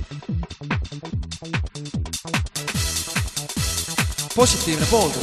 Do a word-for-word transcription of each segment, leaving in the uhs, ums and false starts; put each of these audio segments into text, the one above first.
Positiivne pooltund.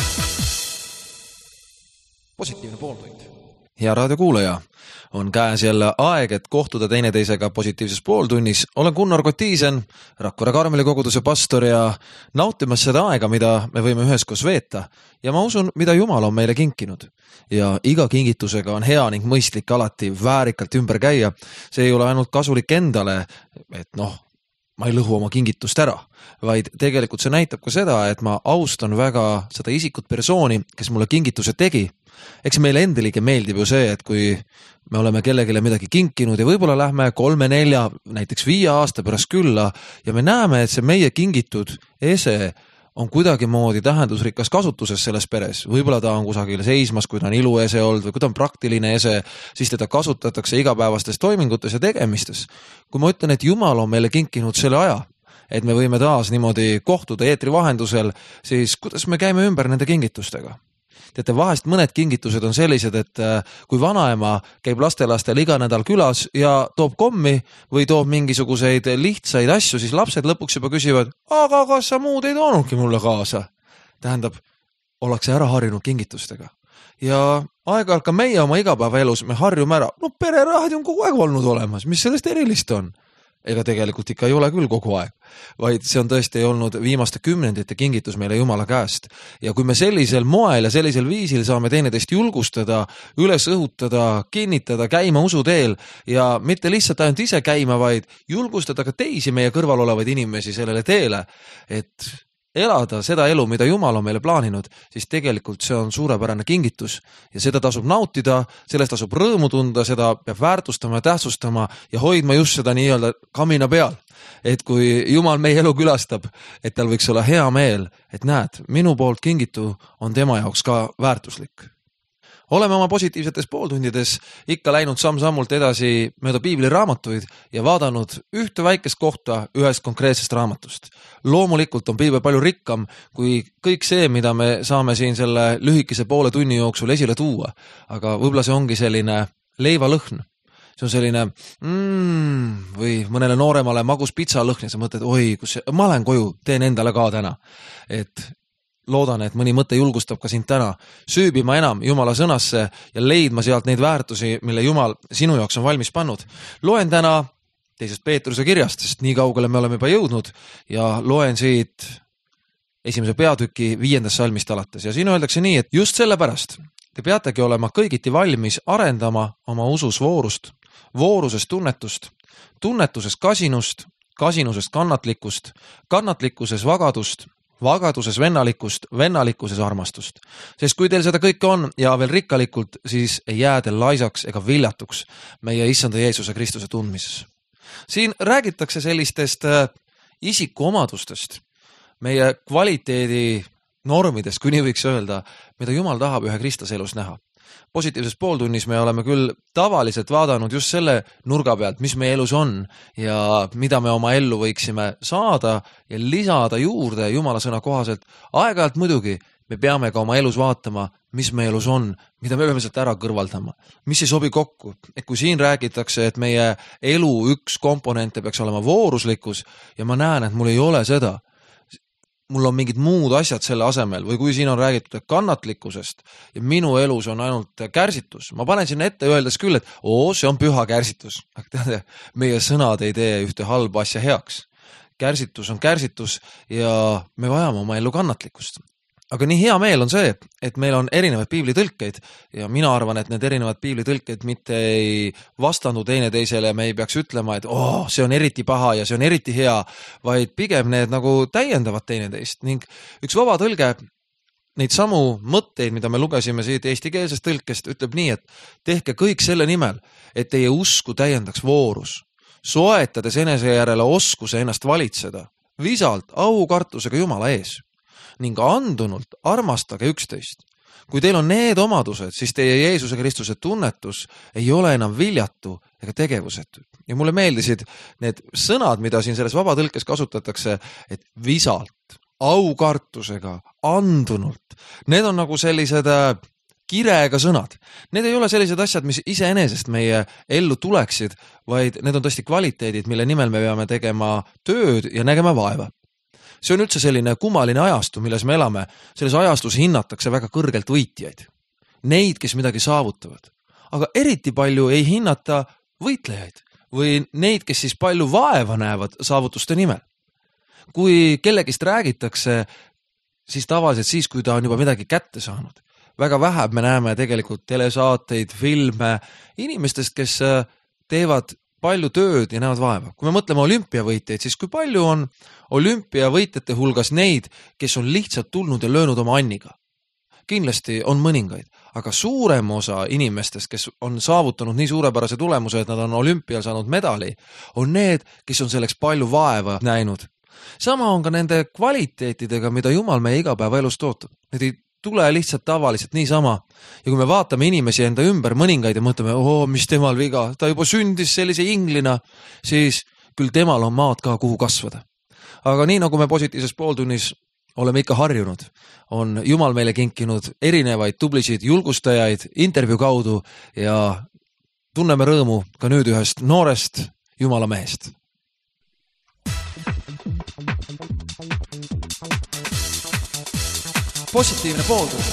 Positiivne pooltund. Hea raadiokuulaja, on käes jälle aeg, et kohtuda teineteisega positiivses pooltunnis. Olen Gunnar Kotiisen, Rakvere Karmeli koguduse pastor ja nautimas seda aega, mida me võime üheskoos veeta. Ja ma usun, mida Jumal on meile kinkinud. Ja iga kingitusega on hea ning mõistlik alati väärikalt ümber käia. See ei ole ainult kasulik endale, et noh, ma ei lõhu oma kingitust ära, vaid tegelikult see näitab ka seda, et ma austan väga seda isikut persooni, kes mulle kingituse tegi. Eks meile endiligi meeldib ju see, et kui me oleme kellegile midagi kinkinud ja võib-olla lähme kolme, nelja, näiteks viie aasta pärast külla ja me näeme, et see meie kingitud ese on kuidagi moodi tähendusrikas kasutuses selles peres. Võib-olla ta on kusagil seismas, kui ta on iluese olnud või kui ta on praktiline ese, siis teda kasutatakse igapäevastes toimingutes ja tegemistes. Kui ma ütlen, et Jumal on meile kinkinud selle aja, et me võime taas niimoodi kohtuda eetri vahendusel, siis kuidas me käime ümber nende kingitustega? Teate, vahest mõned kingitused on sellised, et kui vanaema käib lastelastel iga nädal külas ja toob kommi või toob mingisuguseid lihtsaid asju, siis lapsed lõpuks juba küsivad, aga kas sa muud ei toonudki mulle kaasa? Tähendab, ollakse ära harjunud kingitustega. Ja aeg-ajalt ka meie oma igapäevaelus me harjume ära, no pereraadi on kogu aeg olnud olemas, mis sellest erilist on? Ega tegelikult ikka ei ole küll kogu aeg, vaid see on tõesti olnud viimaste kümnendite kingitus meile Jumala käest. Ja kui me sellisel moel ja sellisel viisil saame teineteist julgustada, üles õhutada, kinnitada, käima usuteel ja mitte lihtsalt ainult ise käima, vaid julgustada ka teisi meie kõrval olevaid inimesi sellele teele, et elada seda elu, mida Jumal on meile plaaninud, siis tegelikult see on suurepärane kingitus ja seda tasub nautida, sellest tasub rõõmu tunda, seda peab väärtustama ja tähtsustama ja hoidma just seda nii-öelda kamina peal. Et kui Jumal meie elu külastab, et tal võiks olla hea meel, et näed, minu poolt kingitu on tema jaoks ka väärtuslik. Oleme oma positiivsetes pooltundides ikka läinud samm-sammult edasi mööda piibli raamatuid ja vaadanud ühte väikest kohta ühest konkreetsest raamatust. Loomulikult on piibel palju rikkam kui kõik see, mida me saame siin selle lühikese poole tunni jooksul esile tuua. Aga võib-olla see ongi selline leivalõhn. See on selline mm, või mõnele nooremale magus pitsa lõhn ja sa mõtled, oi, kus see, ma lähen koju, teen endale ka täna. Et loodan, et mõni mõte julgustab ka sind täna süübima enam Jumala sõnasse ja leidma sealt neid väärtusi, mille Jumal sinu jaoks on valmis pannud. Loen täna teisest Peetruse kirjast, sest nii kaugele me oleme juba jõudnud ja loen siit esimese peatüki viiendast salmist alates. Ja siin öeldakse nii, et just sellepärast te peategi olema kõigiti valmis arendama oma usus voorust, voorusest tunnetust, tunnetusest kasinust, kasinusest kannatlikkust, kannatlikkuses vagadust, vagaduses vennalikust, vennalikkuses armastust. Sest kui teil seda kõike on ja veel rikkalikult, siis ei jää teil laisaks ega viljatuks meie issanda Jeesuse Kristuse tundmises. Siin räägitakse sellistest isikuomadustest, meie kvaliteedi normidest, kui nii võiks öelda, mida Jumal tahab ühe Kristuse elus näha. Positiivses pooltunnis me oleme küll tavaliselt vaadanud just selle nurga pealt, mis meie elus on ja mida me oma ellu võiksime saada ja lisada juurde Jumala sõna kohaselt. Aeg-ajalt muidugi me peame ka oma elus vaatama, mis meie elus on, mida me peame sealt ära kõrvaldama, mis ei sobi kokku. Et kui siin räägitakse, et meie elu üks komponente peaks olema vooruslikkus ja ma näen, et mul ei ole seda, mul on mingid muud asjad selle asemel või kui siin on räägitud kannatlikkusest ja minu elus on ainult kärsitus. Ma panen sinna ette öeldes küll, et oo, see on püha kärsitus. Teate, meie sõnad ei tee ühte halba asja heaks. Kärsitus on kärsitus ja me vajame oma ellu kannatlikkust. Aga nii hea meel on see, et meil on erinevad piiblitõlkeid ja mina arvan, et need erinevad piiblitõlkeid mitte ei vastandu teineteisele ja me ei peaks ütlema, et oh, see on eriti paha ja see on eriti hea, vaid pigem need nagu täiendavad teineteist ning üks vaba tõlge neid samu mõtteid, mida me lugesime siit eestikeelsest tõlkest, ütleb nii, et tehke kõik selle nimel, et teie usku täiendaks voorus, soetades enese järele oskuse ennast valitseda, visalt aukartusega Jumala ees ning andunult armastage üksteist. Kui teil on need omadused, siis teie Jeesuse Kristuse tunnetus ei ole enam viljatu ega tegevusetu. Ja mulle meeldisid need sõnad, mida siin selles vabatõlkes kasutatakse, et visalt, aukartusega, andunult. Need on nagu sellised kirega sõnad. Need ei ole sellised asjad, mis iseenesest meie ellu tuleksid, vaid need on tõesti kvaliteedid, mille nimel me peame tegema tööd ja nägema vaeva. See on üldse selline kummaline ajastu, milles me elame. Selles ajastus hinnatakse väga kõrgelt võitjaid. Neid, kes midagi saavutavad. Aga eriti palju ei hinnata võitlejaid või neid, kes siis palju vaeva näevad saavutuste nimel. Kui kellegist räägitakse, siis tavaliselt siis, kui ta on juba midagi kätte saanud. Väga vähe me näeme tegelikult telesaateid, filme, inimestest, kes teevad palju tööd ja näevad vaeva. Kui me mõtleme olümpiavõitjaid, siis kui palju on olümpiavõitjate hulgas neid, kes on lihtsalt tulnud ja löönud oma anniga? Kindlasti on mõningaid, aga suurem osa inimestest, kes on saavutanud nii suurepärase tulemuse, et nad on olümpial saanud medali, on need, kes on selleks palju vaeva näinud. Sama on ka nende kvaliteetidega, mida Jumal meie igapäeva elus tootab. Need ei tule lihtsalt tavaliselt niisama. Ja kui me vaatame inimesi enda ümber mõningaid ja mõtleme, oo, mis temal viga, ta juba sündis sellise inglina, siis küll temal on maad ka, kuhu kasvada. Aga nii nagu me positiivses pooltunnis oleme ikka harjunud, on Jumal meile kinkinud erinevaid tublisid julgustajaid intervjuu kaudu ja tunneme rõõmu ka nüüd ühest noorest Jumala mehest. Positiivne pooltund.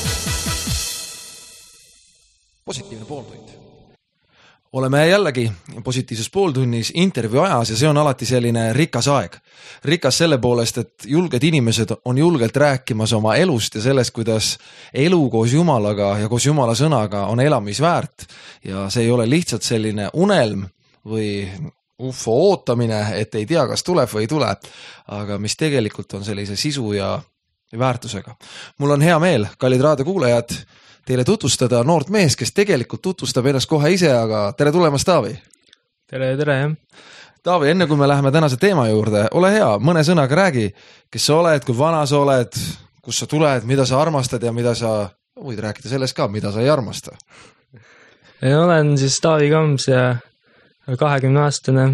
Positiivne pooltund. Oleme jällegi positiivses pooltunnis intervjuu ajas ja see on alati selline rikas aeg. Rikas selle poolest, et julged inimesed on julgelt rääkimas oma elust ja sellest, kuidas elu koos Jumalaga ja koos Jumala sõnaga on elamisväärt. Ja see ei ole lihtsalt selline unelm või ufo ootamine, et ei tea, kas tuleb või ei tule, aga mis tegelikult on sellise sisu ja väärtusega. Mul on hea meel, kallid raadiokuulajad, teile tutvustada noort mees, kes tegelikult tutvustab ennast kohe ise, aga tere tulemast, Taavi! Tere, tere, jah! Taavi, enne kui me läheme tänase teema juurde, ole hea, mõne sõnaga räägi, kes sa oled, kui vana sa oled, kus sa tuled, mida sa armastad ja mida sa, võid rääkida sellest ka, mida sa ei armasta. Olen siis Taavi Kams ja kahekümne aastane.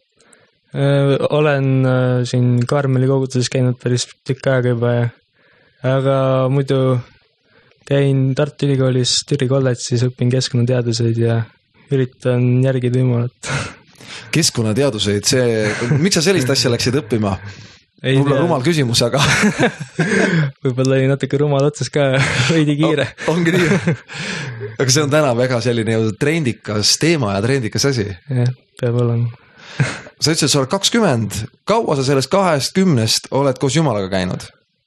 Olen siin Karmeli koguduses käinud päris tükk aega juba, aga muidu käin Tartu Ülikoolis Türi kolledžis, õpin keskkonnateaduseid ja üritan järgida Jumalat. Keskkonnateaduseid, see, miks sa sellist asja läksid õppima? Mul on rumal küsimus, aga võib-olla oli natuke rumal otsas ka, veidi kiire. O, ongi nii. Aga see on täna väga selline trendikas teema ja trendikas asi. Jah, peab olema. Sa ütlesid, et sa oled kakskümmend. Kaua sa sellest kahest kümnest oled koos Jumalaga käinud?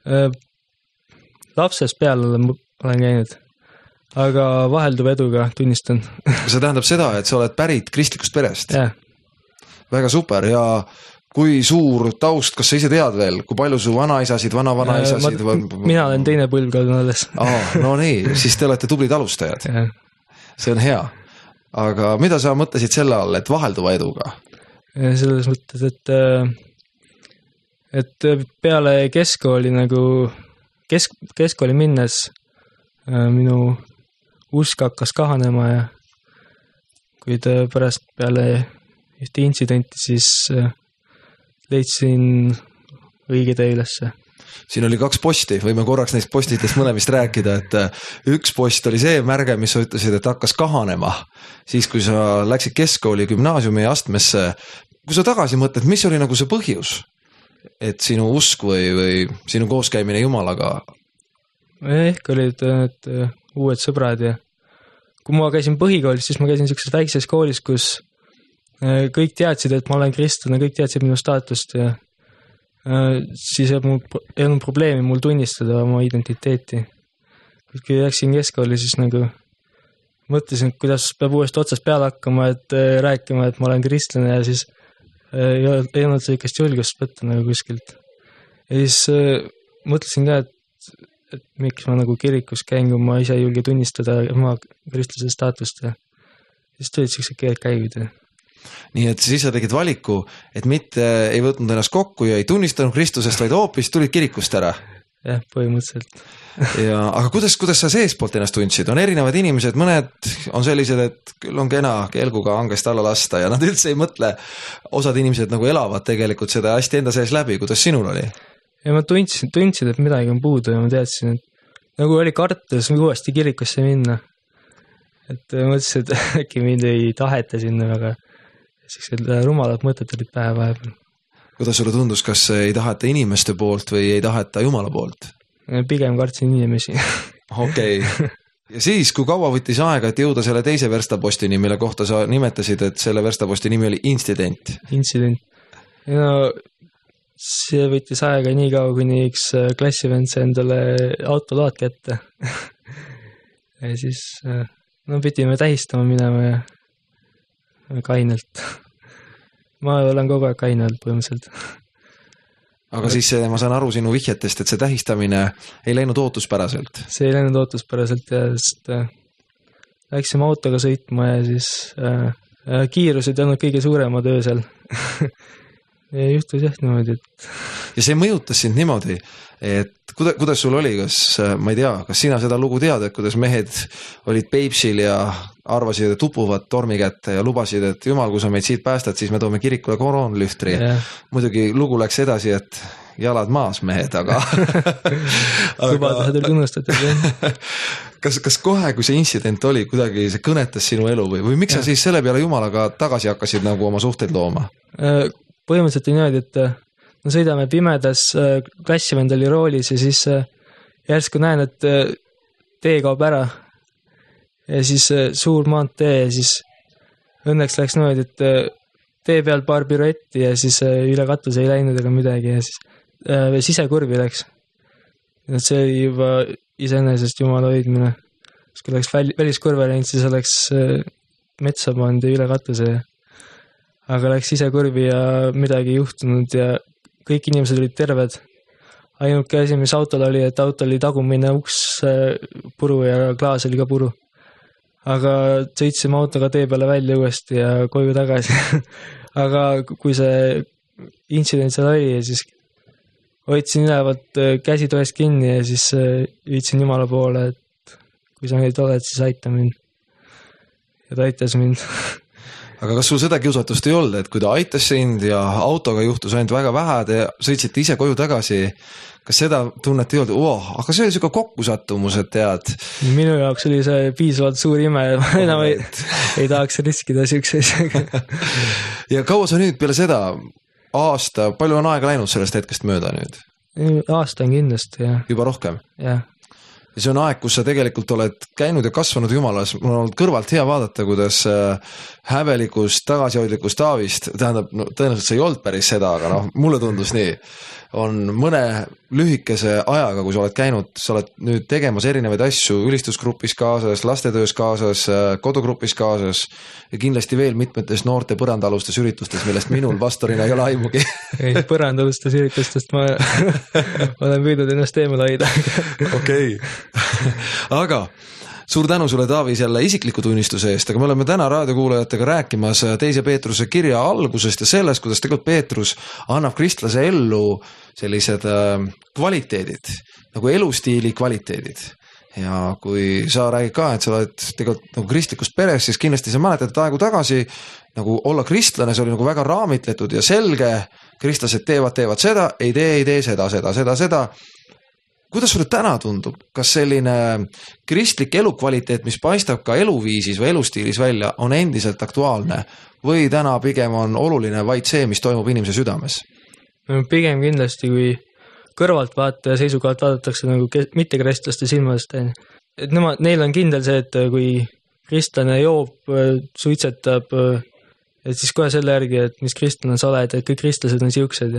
Lapsest peale olen, olen käinud, aga vahelduv eduga tunnistan. See tähendab seda, et sa oled pärit kristlikust perest? Jah. Väga super ja kui suur taust, kas sa ise tead veel, kui palju su vanaisasid, vana-vanaisasid? Ma, mina olen teine põlvkond alles. Aa, no nii, siis te olete tublid alustajad. Ja. See on hea. Aga mida sa mõtlesid selle all, et vahelduva eduga? Ja selles mõttes, et, et peale keskkooli nagu kesk, keskkooli minnes minu usk hakkas kahanema ja kuid pärast peale ühte intsidenti siis leidsin õige tee ülesse. Siin oli kaks posti, võime korraks neist postitest mõlemist rääkida, et üks post oli see märge, mis sa ütlesid, et hakkas kahanema. Siis, kui sa läksid keskkooli gümnaasiumi astmesse, kui sa tagasi mõtled, mis oli nagu see põhjus, et sinu usk või, või sinu kooskäimine Jumalaga? Ehk olid need uued sõbrad ja kui ma käisin põhikoolis, siis ma käisin sellises väikses koolis, kus kõik teadsid, et ma olen kristlane, kõik teadsid minu staatust ja siis ei olnud probleemi mul tunnistada oma identiteeti. Kui läksin keskkooli, siis nagu mõtlesin, kuidas peab uuesti otsast peale hakkama, et rääkima, et ma olen kristlane ja siis ei olnud sellist julgust võtta nagu kuskilt. Ja siis mõtlesin ka, et, et miks ma nagu kirikus käin, kui ma ise ei julge tunnistada oma kristlase staatust ja siis tulid sellised keelkäigud ja nii et siis sa tegid valiku, et mitte ei võtnud ennast kokku ja ei tunnistanud Kristusest, vaid hoopis tulid kirikust ära. Jah, põhimõtteliselt. ja, aga kuidas, kuidas sa seespoolt ennast tundsid? On erinevad inimesed, mõned on sellised, et küll on kena kelguga hangest alla lasta ja nad üldse ei mõtle, osad inimesed nagu elavad tegelikult seda hästi enda sees läbi. Kuidas sinul oli? Ja ma tundsin, tundsin, et midagi on puudu ja ma teadsin, et nagu oli kartus uuesti kirikusse minna. Et mõtlesin, et äkki mind ei taheta sinna, aga siis rumalad mõtted olid pähe vahepeal. Kuidas sulle tundus, kas ei taheta inimeste poolt või ei taheta Jumala poolt? Pigem kartsin inimesi. Okei. Okay. Ja siis, kui kaua võttis aega, et jõuda selle teise verstapostini, mille kohta sa nimetasid, et selle verstaposti nimi oli Incident? Incident. No, see võttis aega nii kaua, kuni üks klassivend see endale autoload kätte. Ja siis, no pidime tähistama minema ja kainelt. Ma olen kogu aeg kaine olnud põhimõtteliselt. Aga siis ma saan aru sinu vihjetest, et see tähistamine ei läinud ootuspäraselt. See ei läinud ootuspäraselt ja sest äh, läksime autoga sõitma ja siis äh, äh, kiirused ei olnud kõige suuremad öösel. Ja juhtus jah niimoodi, et... Ja see mõjutas sind niimoodi, et kuidas, kuidas sul oli, kas, ma ei tea, kas sina seda lugu tead, et kuidas mehed olid Peipsil ja arvasid, et upuvad tormi kätte ja lubasid, et jumal, kui sa meid siit päästad, siis me toome kirikule koroonlühtri. Yeah. Muidugi lugu läks edasi, et jalad maas mehed, aga... Lubadused oli tunnustatud, jah. Kas, kas kohe, kui see incident oli, kuidagi see kõnetas sinu elu või, või miks ja. Sa siis selle peale jumalaga tagasi hakkasid nagu oma suhteid looma? Põhimõtteliselt on niimoodi, et no sõidame pimedas, klassivend oli roolis ja siis järsku näen, et tee kaob ära ja siis suur maantee ja siis õnneks läks niimoodi, et tee peal paar piruetti ja siis üle katuse ei läinud ega midagi ja siis äh, sisekurvi läks. Et see oli juba iseenesest jumala hoidmine. Kui läks väliskurve läinud, siis oleks metsa pand ja üle katuse ja aga läks sisekurvi ja midagi juhtunud ja kõik inimesed olid terved. Ainuke asi, mis autol oli, et auto oli tagumine uks puru ja klaas oli ka puru. Aga sõitsime autoga tee peale välja uuesti ja koju tagasi. Aga kui see incident seal oli, siis hoidsin ülevalt käsi toest kinni ja siis viitsin jumala poole, et kui sa meid oled, siis aita mind. Ja ta aitas mind. Aga kas sul seda kiusatust ei olnud, et kui ta aitas sind ja autoga juhtus ainult väga vähe, te sõitsite ise koju tagasi, kas seda tunnet ei olnud, oh, aga see oli selline kokkusattumus, et tead? Minu jaoks oli see piisavalt suur ime, ma enam ei, ei tahaks riskida siukse isegi. Ja kaua sa nüüd peale seda aasta, palju on aega läinud sellest hetkest mööda nüüd? Aasta on kindlasti, jah. Juba rohkem? Jah. Ja see on aeg, kus sa tegelikult oled käinud ja kasvanud jumalas. Mul on olnud kõrvalt hea vaadata, kuidas häbelikust, tagasihoidlikust Taavist, tähendab, no, tõenäoliselt see ei olnud päris seda, aga noh, mulle tundus nii, on mõne lühikese ajaga, kui sa oled käinud, sa oled nüüd tegemas erinevaid asju ülistusgrupis kaasas, lastetöös kaasas, kodugrupis kaasas ja kindlasti veel mitmetes noorte põrandalustes üritustes, millest minul pastorina ei ole aimugi. Ei, põrandalustes üritustest ma olen püüdnud ennast eemal hoida. Okei. Aga suur tänu sulle, Taavi, selle isikliku tunnistuse eest, aga me oleme täna raadiokuulajatega rääkimas teise Peetruse kirja algusest ja sellest, kuidas tegelikult Peetrus annab kristlase ellu sellised kvaliteedid, nagu elustiili kvaliteedid. Ja kui sa räägid ka, et sa oled tegelikult nagu kristlikust peres, siis kindlasti sa mäletad, et aegu tagasi nagu olla kristlane, see oli nagu väga raamitletud ja selge, kristlased teevad, teevad seda, ei tee, ei tee seda, seda, seda, seda. Kuidas sulle täna tundub, kas selline kristlik elukvaliteet, mis paistab ka eluviisis või elustiilis välja, on endiselt aktuaalne või täna pigem on oluline vaid see, mis toimub inimese südames? Pigem kindlasti, kui kõrvalt vaata ja seisukohalt vaadatakse nagu mitte kristlaste silmadest. Et nemad, neil on kindel see, et kui kristlane joob, suitsetab, et siis kohe selle järgi, et mis kristlane sa oled, et kõik kristlased on siuksed.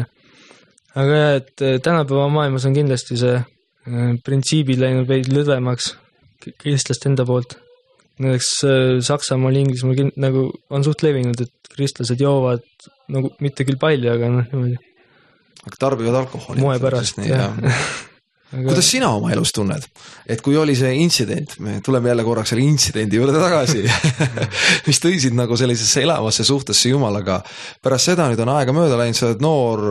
Aga et tänapäeva maailmas on kindlasti see printsiibid läinud veid lõdvemaks kristlaste enda poolt. Näiteks Saksamaal, Inglismaal nagu on suht levinud, et kristlased joovad nagu mitte küll palju, aga noh, niimoodi. Aga tarbivad alkoholi. Moe pärast, nii, jah. Aga... Kuidas sina oma elus tunned? Et kui oli see incident, me tuleme jälle korraks selle incidendi juurde tagasi, mis tõisid nagu sellisesse elavasse suhtesse jumalaga. Pärast seda nüüd on aega mööda läinud, sa oled noor,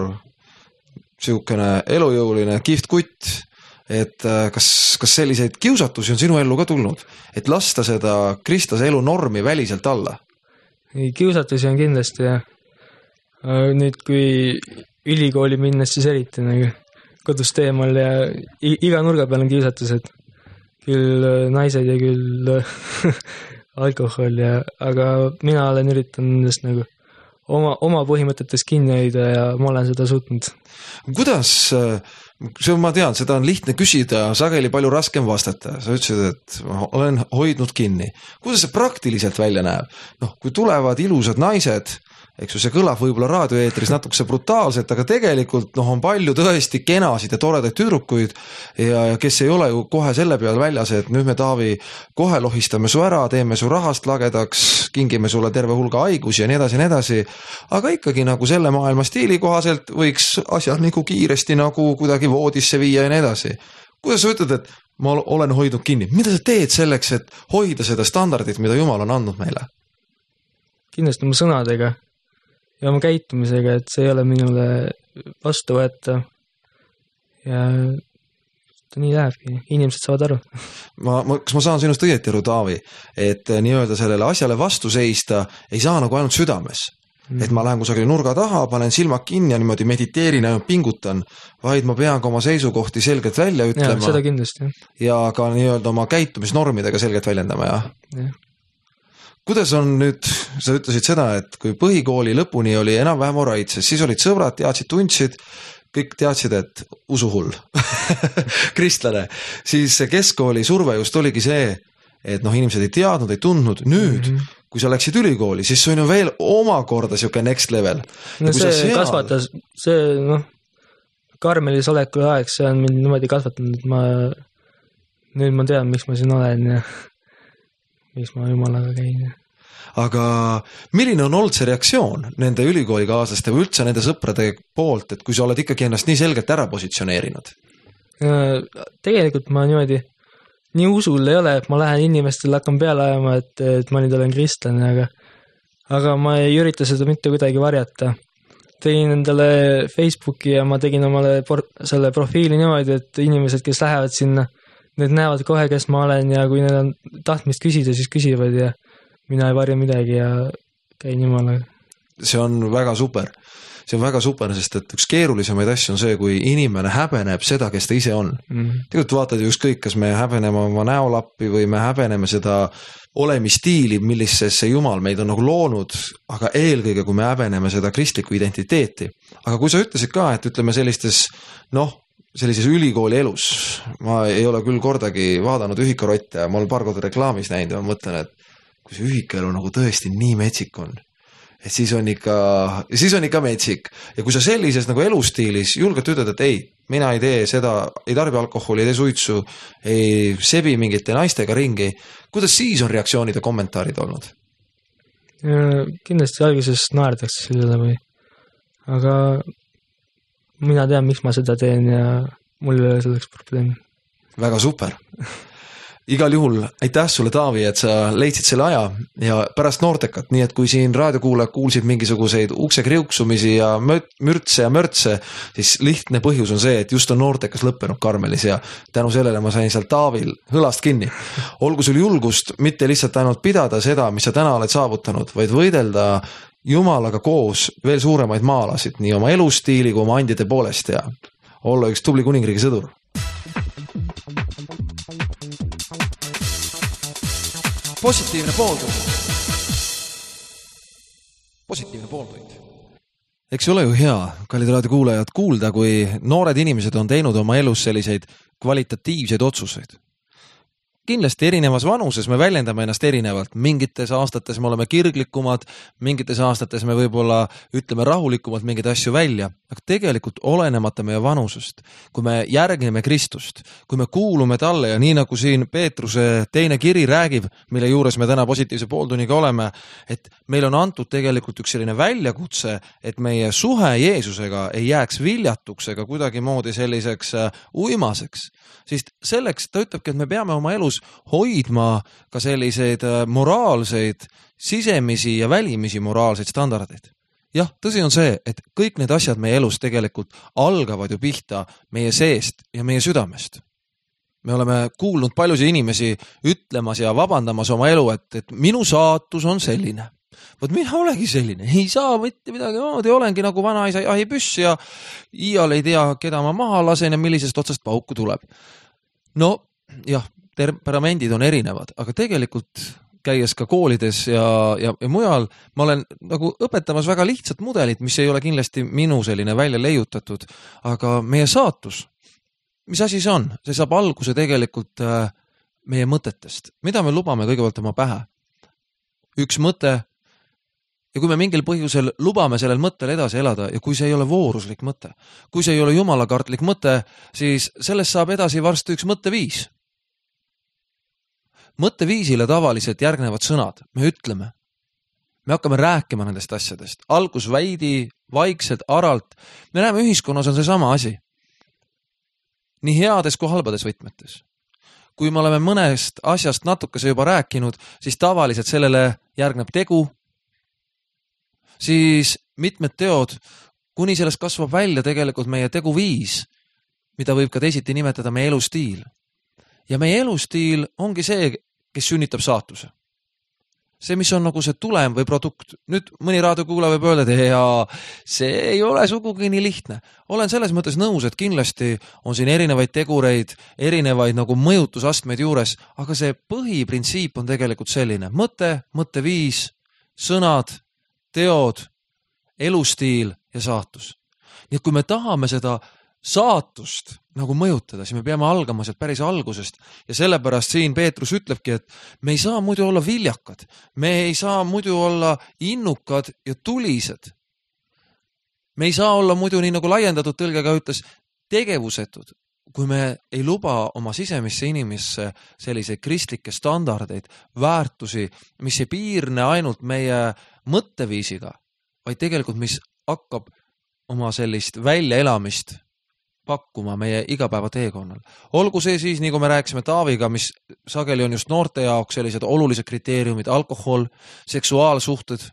siukene elujõuline, kihvt kutt, et kas, kas selliseid kiusatusi on sinu ellu ka tulnud, et lasta seda kristlase elu normi väliselt alla? Kiusatusi on kindlasti, jah. Nüüd, kui ülikooli minnes, siis eriti nagu kodust eemal ja iga nurga peal on kiusatused. küll naised ja küll alkohol ja, aga mina olen üritanud nendest nagu oma, oma põhimõtetes kinni hoida ja ma olen seda suutnud. Kuidas, see ma tean, seda on lihtne küsida, sageli palju raskem vastata. Sa ütlesid, et olen hoidnud kinni. Kuidas see praktiliselt välja näeb? Noh, kui tulevad ilusad naised, eks ju, see kõlab võib-olla raadioeetris natukese brutaalselt, aga tegelikult noh, on palju tõesti kenasid ja toredaid tüdrukuid ja, ja kes ei ole ju kohe selle peal väljas, et nüüd me Taavi kohe lohistame su ära, teeme su rahast lagedaks, kingime sulle terve hulga haigusi ja nii edasi, nii edasi, aga ikkagi nagu selle maailma stiili kohaselt võiks asjad nagu kiiresti nagu kuidagi voodisse viia ja nii edasi. Kuidas sa ütled, et ma olen hoidnud kinni? Mida sa teed selleks, et hoida seda standardit, mida Jumal on andnud meile? Kindlasti oma sõnadega ja oma käitumisega, et see ei ole minule vastu võtta ja nii lähebki, inimesed saavad aru. Ma, ma, kas ma saan sinust õieti aru, Taavi, et nii-öelda sellele asjale vastu seista ei saa nagu ainult südames, mm. et ma lähen kusagile nurga taha, panen silmad kinni ja niimoodi mediteerin ja pingutan, vaid ma pean ka oma seisukohti selgelt välja ütlema. Ja, seda kindlasti. Ja ka nii-öelda oma käitumisnormidega selgelt väljendama, jah? Ja. Kuidas on nüüd, sa ütlesid seda, et kui põhikooli lõpuni oli enam-vähem oraitses, siis olid sõbrad, teadsid, tundsid, kõik teadsid, et usuhull, kristlane, siis keskkooli surve just oligi see, et noh, inimesed ei teadnud, ei tundnud, nüüd, mm -hmm. kui sa läksid ülikooli, siis see on ju veel omakorda siuke next level. No see seal... kasvatas, see noh, Karmelis olekul aeg, see on mind niimoodi kasvatanud, et ma, nüüd ma tean, miks ma siin olen ja miks ma Jumalaga käin. Aga milline on olnud see reaktsioon nende ülikoolikaaslaste või üldse nende sõprade poolt, et kui sa oled ikkagi ennast nii selgelt ära positsioneerinud? Tegelikult ma niimoodi, nii usul ei ole, et ma lähen inimestele, hakkan peale ajama, et, et ma nüüd olen kristlane, aga, aga ma ei ürita seda mitte kuidagi varjata. Tegin endale Facebooki ja ma tegin omale por- selle profiili niimoodi, et inimesed, kes lähevad sinna, need näevad kohe, kes ma olen ja kui need on tahtmist küsida, siis küsivad ja mina ei varja midagi ja käin Jumalaga. See on väga super. See on väga super, sest et üks keerulisemaid asju on see, kui inimene häbeneb seda, kes ta ise on. Mm. Tegelikult vaatad ju ükskõik, kas me häbeneme oma näolappi või me häbeneme seda olemistiili, millisesse Jumal meid on nagu loonud, aga eelkõige, kui me häbeneme seda kristlikku identiteeti. Aga kui sa ütlesid ka, et ütleme sellistes, noh, sellises ülikooli elus, ma ei ole küll kordagi vaadanud ühikarotte ja ma olen paar korda reklaamis näinud ja ma mõtlen, et kui see ühikaelu nagu tõesti nii metsik on, et siis on ikka, siis on ikka metsik. Ja kui sa sellises nagu elustiilis julgelt ütled, et ei, mina ei tee seda, ei tarbi alkoholi, ei tee suitsu, ei sebi mingite naistega ringi, kuidas siis on reaktsioonid ja kommentaarid olnud? Ja, kindlasti alguses naerdakse sellele või, aga mina tean, miks ma seda teen ja mul ei ole selleks probleemi. Väga super. Igal juhul aitäh sulle, Taavi, et sa leidsid selle aja ja pärast noortekat, nii et kui siin raadiokuulajad kuulsid mingisuguseid ukse kriuksumisi ja mürtse ja mörtse, siis lihtne põhjus on see, et just on noortekas lõppenud Karmelis ja tänu sellele ma sain seal Taavil hõlast kinni. Olgu sul julgust mitte lihtsalt ainult pidada seda, mis sa täna oled saavutanud, vaid võidelda Jumalaga koos veel suuremaid maalasid nii oma elustiili kui oma andide poolest ja olla üks tubli kuningriigi sõdur. Positiivne pooltund. Positiivne pooltund. Eks ole ju hea, kallid raadiokuulajad, kuulda, kui noored inimesed on teinud oma elus selliseid kvalitatiivseid otsuseid. Kindlasti erinevas vanuses me väljendame ennast erinevalt. Mingites aastates me oleme kirglikumad, mingites aastates me võib-olla ütleme rahulikumalt mingeid asju välja, aga tegelikult olenemata meie vanusest, kui me järgneme Kristust, kui me kuulume talle ja nii nagu siin Peetruse teine kiri räägib, mille juures me täna positiivse pooltunniga oleme, et meil on antud tegelikult üks selline väljakutse, et meie suhe Jeesusega ei jääks viljatuks ega kuidagi moodi selliseks uimaseks. Siis selleks ta ütlebki, et me peame oma elus hoidma ka selliseid moraalseid, sisemisi ja välimisi moraalseid standardeid. Jah, tõsi on see, et kõik need asjad meie elus tegelikult algavad ju pihta meie seest ja meie südamest. Me oleme kuulnud paljusid inimesi ütlemas ja vabandamas oma elu, et, et minu saatus on selline. Võt mina olegi selline, ei saa mitte midagi moodi, olengi nagu vanaisa jahipüss ja iial ei tea, keda ma maha lasen ja millisest otsast pauku tuleb. No jah, temperamendid on erinevad, aga tegelikult käies ka koolides ja, ja, ja mujal, ma olen nagu õpetamas väga lihtsat mudelit, mis ei ole kindlasti minu selline välja leiutatud, aga meie saatus, mis asi see on? See saab alguse tegelikult äh, meie mõtetest. Mida me lubame kõigepealt oma pähe? Üks mõte, ja kui me mingil põhjusel lubame sellel mõttel edasi elada ja kui see ei ole vooruslik mõte, kui see ei ole jumalakartlik mõte, siis sellest saab edasi varsti üks mõtteviis. Mõtteviisile tavaliselt järgnevad sõnad. Me ütleme. Me hakkame rääkima nendest asjadest. Algus väidi, vaikselt, aralt. Me näeme ühiskonnas on see sama asi. Nii heades kui halbades võtmetes. Kui me oleme mõnest asjast natukese juba rääkinud, siis tavaliselt sellele järgneb tegu, siis mitmed teod, kuni sellest kasvab välja tegelikult meie teguviis, mida võib ka teisiti nimetada meie elustiil. Ja meie elustiil ongi see, kes sünnitab saatuse. See, mis on nagu see tulem või produkt. Nüüd mõni raadiokuulaja võib öelda, et jaa, see ei ole sugugi nii lihtne. Olen selles mõttes nõus, et kindlasti on siin erinevaid tegureid, erinevaid nagu mõjutusastmeid juures, aga see põhiprintsiip on tegelikult selline. Mõte, mõtteviis, sõnad, teod, elustiil ja saatus. Nii et kui me tahame seda saatust nagu mõjutada, siis me peame algama sealt päris algusest ja sellepärast siin Peetrus ütlebki, et me ei saa muidu olla viljakad, me ei saa muidu olla innukad ja tulised. Me ei saa olla muidu nii nagu laiendatud tõlgega ütles tegevusetud, kui me ei luba oma sisemisse inimesse selliseid kristlikke standardeid, väärtusi, mis ei piirne ainult meie mõtteviisiga, vaid tegelikult mis hakkab oma sellist väljaelamist pakkuma meie igapäeva teekonnal. Olgu see siis, nii kui me rääkisime Taaviga, mis sageli on just noorte jaoks sellised olulised kriteeriumid, alkohol, seksuaalsuhted.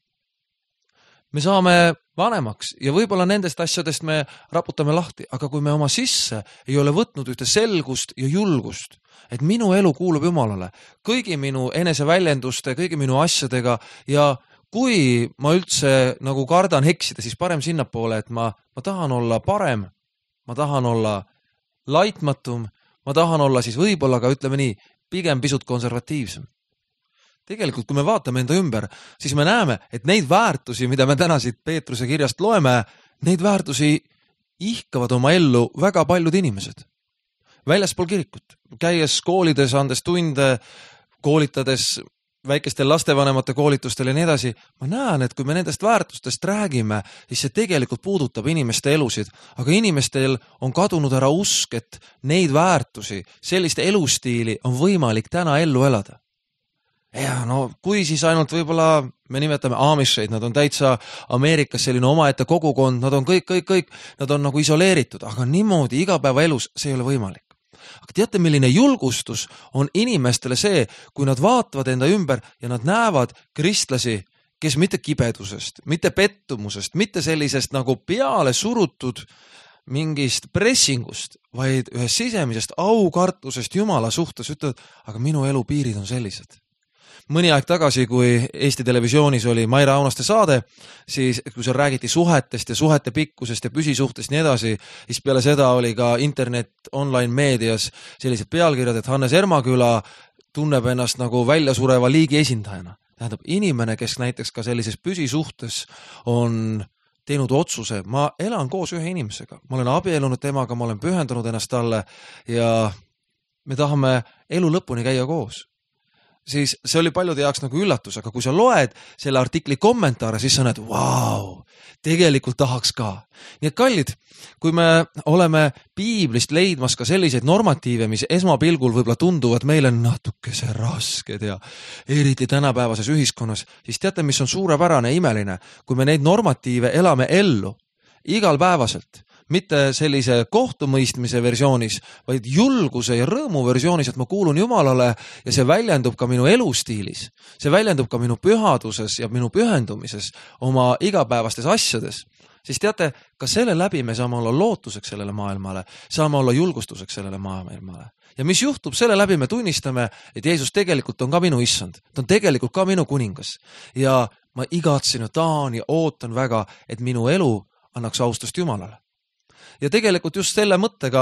Me saame vanemaks ja võib-olla nendest asjadest me raputame lahti, aga kui me oma sisse ei ole võtnud ühte selgust ja julgust, et minu elu kuulub Jumalale, kõigi minu eneseväljenduste, kõigi minu asjadega ja kui ma üldse nagu kardan heksida, siis parem sinnapoole, et ma, ma tahan olla parem, ma tahan olla laitmatum, ma tahan olla siis võib-olla ka, ütleme nii, pigem pisut konservatiivsem. Tegelikult, kui me vaatame enda ümber, siis me näeme, et neid väärtusi, mida me täna siit Peetruse kirjast loeme, neid väärtusi ihkavad oma ellu väga paljud inimesed. Väljaspool kirikut, käies koolides, andes tunde, koolitades väikestel lastevanemate koolitustel ja nii edasi, ma näen, et kui me nendest väärtustest räägime, siis see tegelikult puudutab inimeste elusid, aga inimestel on kadunud ära usk, et neid väärtusi, sellist elustiili on võimalik täna ellu elada. Ja no kui siis ainult võib-olla me nimetame Amisheid, nad on täitsa Ameerikas selline omaette kogukond, nad on kõik, kõik, kõik, nad on nagu isoleeritud, aga niimoodi igapäeva elus see ei ole võimalik. Aga teate, milline julgustus on inimestele see, kui nad vaatavad enda ümber ja nad näevad kristlasi, kes mitte kibedusest, mitte pettumusest, mitte sellisest nagu peale surutud mingist pressingust, vaid ühest sisemisest aukartusest Jumala suhtes ütlevad, aga minu elu piirid on sellised. Mõni aeg tagasi, kui Eesti televisioonis oli Maire Aunaste saade, siis kui seal räägiti suhetest ja suhete pikkusest ja püsisuhtest nii edasi, siis peale seda oli ka internet, online meedias sellised pealkirjad, et Hannes Ermaküla tunneb ennast nagu väljasureva liigi esindajana. Tähendab, inimene, kes näiteks ka sellises püsisuhtes on teinud otsuse, ma elan koos ühe inimesega, ma olen abielunud temaga, ma olen pühendanud ennast talle ja me tahame elu lõpuni käia koos. Siis see oli paljude jaoks nagu üllatus, aga kui sa loed selle artikli kommentaare, siis sa näed, vau, tegelikult tahaks ka. Nii et kallid, kui me oleme piiblist leidmas ka selliseid normatiive, mis esmapilgul võib-olla tunduvad meile natukese rasked ja eriti tänapäevases ühiskonnas, siis teate, mis on suurepärane, imeline, kui me neid normatiive elame ellu igalpäevaselt, mitte sellise kohtumõistmise versioonis, vaid julguse ja rõõmu versioonis, et ma kuulun Jumalale ja see väljendub ka minu elustiilis. See väljendub ka minu pühaduses ja minu pühendumises oma igapäevastes asjades. Siis teate, ka selle läbi me saame olla lootuseks sellele maailmale, saame olla julgustuseks sellele maailmale. Ja mis juhtub, selle läbi me tunnistame, et Jeesus tegelikult on ka minu issand. Ta on tegelikult ka minu kuningas. Ja ma igatsin ja tahan ja ootan väga, et minu elu annaks austust Jumalale. Ja tegelikult just selle mõttega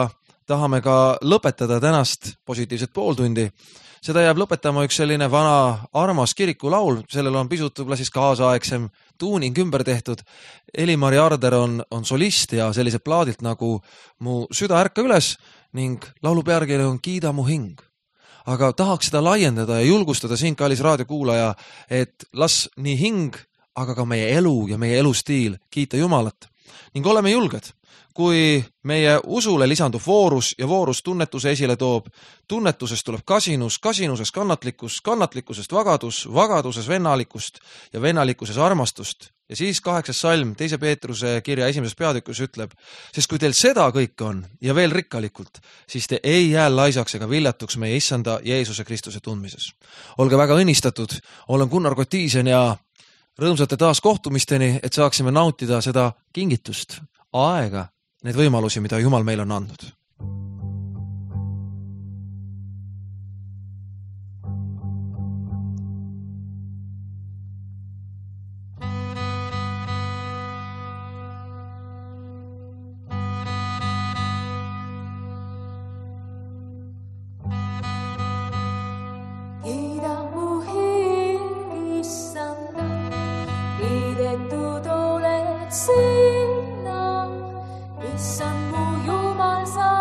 tahame ka lõpetada tänast positiivset pooltundi. Seda jääb lõpetama üks selline vana armas kirikulaul, sellel on pisut võib-olla siis kaasaegsem tuuning ümber tehtud. Eli-Mari Arder on, on solist ja selliselt plaadilt nagu Mu süda ärka üles ning laulu pealkiri on Kiida mu hing. Aga tahaks seda laiendada ja julgustada siin, kallis raadiokuulaja, et las nii hing, aga ka meie elu ja meie elustiil kiita Jumalat. Ning oleme julged. Kui meie usule lisandub voorus ja voorus tunnetuse esile toob, tunnetusest tuleb kasinus, kasinusest kannatlikkus, kannatlikkusest vagadus, vagaduses vennalikust ja vennalikkuses armastust. Ja siis kaheksas salm teise Peetruse kirja esimeses peatükus ütleb, sest kui teil seda kõik on ja veel rikkalikult, siis te ei jää laisaks ega viljatuks meie issanda Jeesuse Kristuse tundmises. Olge väga õnnistatud, olen Gunnar Kotiisen ja rõõmsate taas kohtumisteni, et saaksime nautida seda kingitust, aega, need võimalusi, mida Jumal meil on andnud. Kiida mu hing, issanda, kiidetud oled sinna. Issand mu Jumal, sa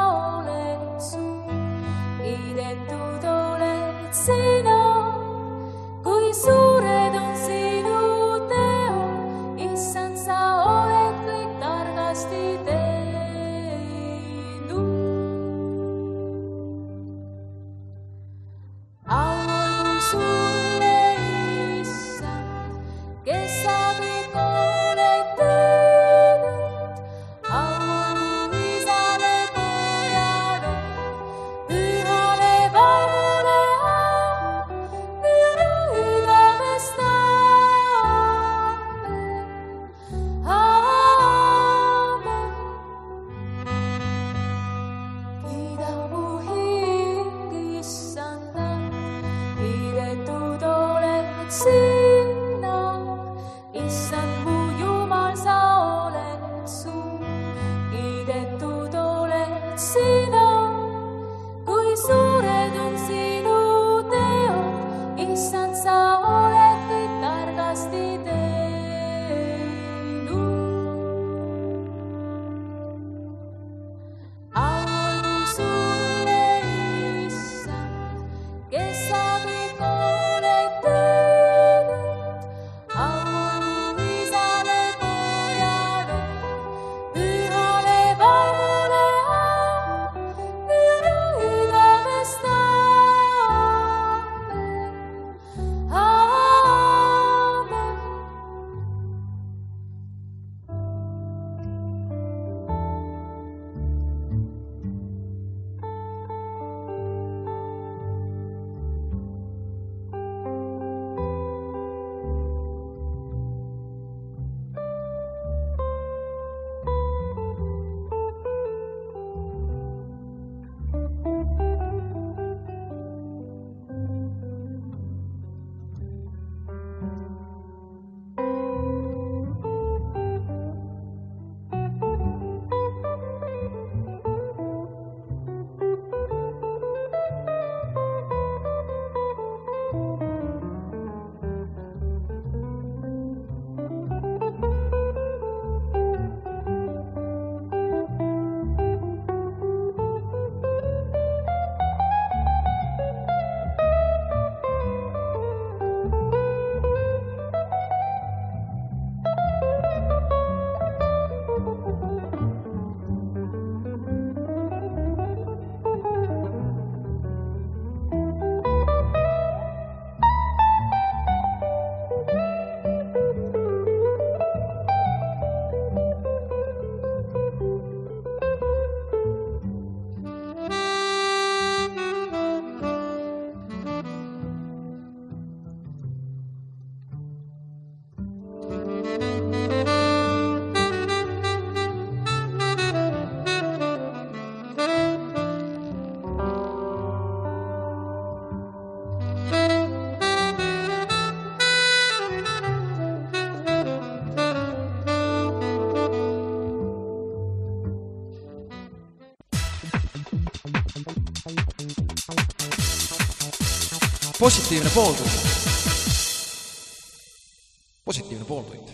positiivne pooltund. positiivne pooltund.